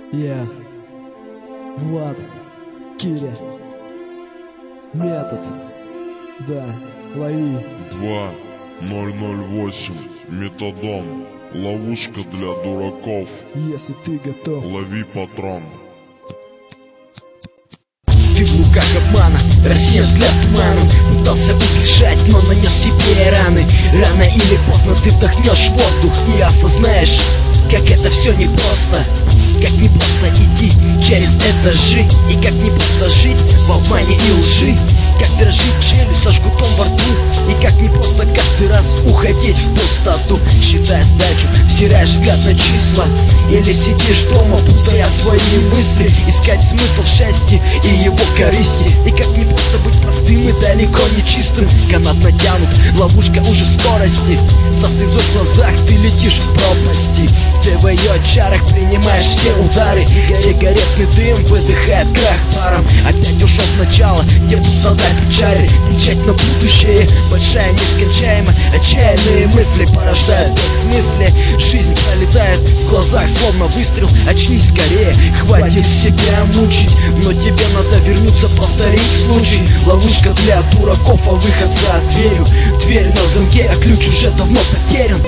Я, Влад, Киря, метод, да, лови. 2008, метадон, ловушка для дураков. Если ты готов, Лови патрон. Ты в руках обмана, Россия взгляд туманом. Пытался убежать, но нанес себе раны. Рано или поздно ты вдохнешь воздух и осознаешь, как это все непросто. Как не просто идти через этажи, и как не просто жить в обмане и лжи. Как дрожит челюсть со жгутом во рту, и как не просто каждый раз уходить в пустоту. Считая сдачу, втираешь взгляд на числа, или сидишь дома, путая свои мысли. Искать смысл в счастье и его корысти. И как не просто быть простым и далеко не чистым. Канат натянут, ловушка уже в скорости. Со слезой в глазах ты летишь в пропасти. Ты в ее чарах принимаешь все удары. Сигаретный дым выдыхает крах паром. Опять ушел в начало, где пустота печали. Печать на будущее, большая, нескончаемая. Отчаянные мысли порождают бессмыслие. Жизнь пролетает в глазах, словно выстрел. Очнись скорее, хватит себя мучить. Но тебе надо вернуться, повторить случай. Ловушка для дураков, а выход за дверью. Дверь на замке, а ключ уже давно потерян.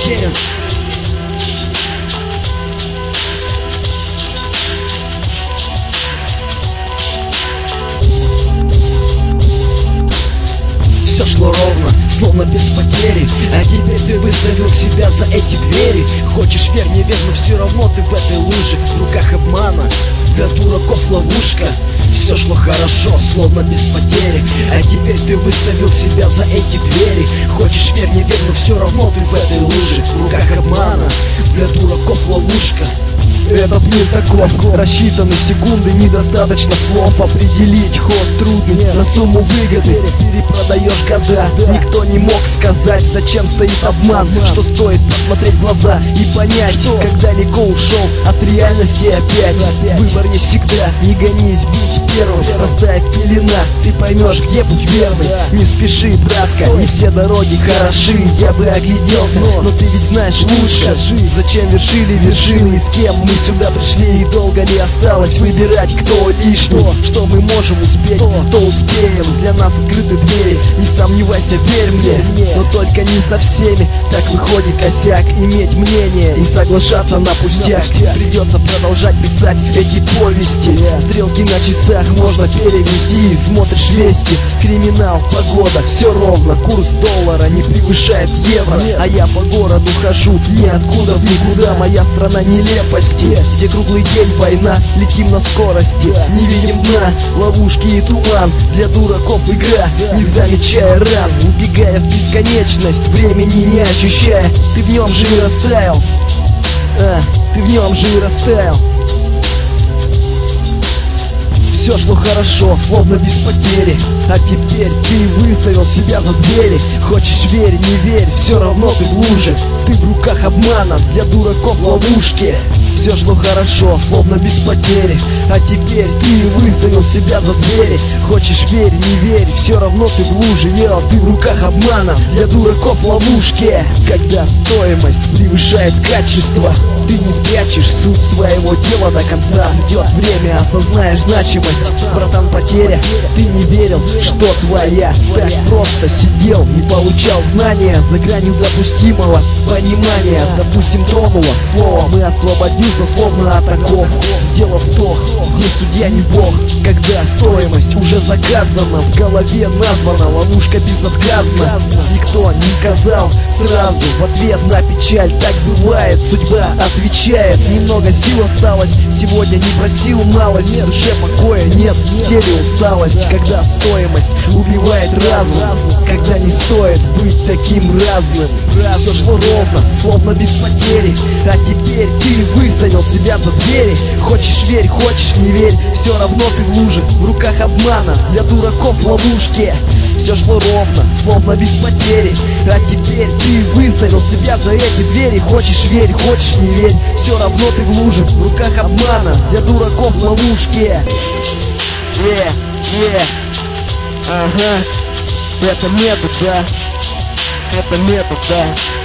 Все шло ровно, словно без потери. А теперь ты выставил себя за эти двери. Хочешь верь, не верь, но все равно ты в этой луже. В руках обмана, для дураков ловушка. Все шло хорошо, словно без потери. А теперь ты выставил себя за эти двери. Хочешь верь, не верь, но все равно ты в этой луже. В руках обмана, для дураков ловушка. Этот мир таков, рассчитаны секунды, недостаточно слов. Определить ход трудный, на сумму выгоды перепродаешь года. Никто не мог сказать, зачем стоит обман. Что стоит посмотреть в глаза и понять, как далеко ушел от реальности опять. Выбор есть всегда, не гонись быть первым. Растает пелена, ты поймешь, где путь верный. Не спеши, братка, не все дороги хороши. Я бы огляделся, но ты ведь знаешь лучше. Зачем вершили вершины и с кем мы сюда пришли, и долго ли осталось выбирать, кто лишний. Что мы можем успеть, то успеем. Для нас открыты двери, не сомневайся, верь мне. Но только не со всеми, так выходит косяк. Иметь мнение и соглашаться на пустяк. Придется продолжать писать эти повести. Стрелки на часах можно перевести. Смотришь вести, криминал, погода, все ровно. Курс доллара не превышает евро. А я по городу хожу ниоткуда в никуда. Моя страна нелепости, где круглый день война, летим на скорости. Не видим дна, ловушки и туман. Для дураков игра, не замечая ран. Убегая в бесконечность, времени не ощущая. Ты в нем же и растаял, ты в нем же и растаял. Все шло хорошо, словно без потери. А теперь ты выставил себя за двери. Хочешь верь, не верь, все равно ты в луже. Ты в руках обмана, для дураков ловушки. Все шло хорошо, словно без потери. А теперь ты выставил себя за двери. Хочешь верь, не верь, все равно ты в луже. Ты в руках обмана, для дураков ловушки. Когда стоимость превышает качество, ты не спрячешь суть своего дела до конца. Придет время, осознаешь значимость. Братан, потеря, ты не верил, что твоя. Так просто сидел и получал знания за гранью допустимого понимания. Допустим, тронуло слово, мы освободился словно от оков. Сделав вдох, здесь судья не бог. Когда стоимость уже заказана, в голове названа, ловушка безотказна. Никто не сказал сразу в ответ на печаль. Так бывает, судьба отвечает. Немного сил осталось, сегодня не просил малость. В душе покоя нет, в теле усталость. Когда стоимость убивает разум, когда не стоит быть таким разным. Все шло ровно, словно без потери. А теперь ты выставил себя за двери. Хочешь верь, хочешь не верь, все равно ты в луже. В руках обмана, для дураков ловушки. Все шло ровно, словно без потери. А теперь ты выставил себя за эти двери. Хочешь верь, хочешь не верь, все равно ты в луже. В руках обмана, для дураков ловушки. Ага, это метод, да. Это метод, да.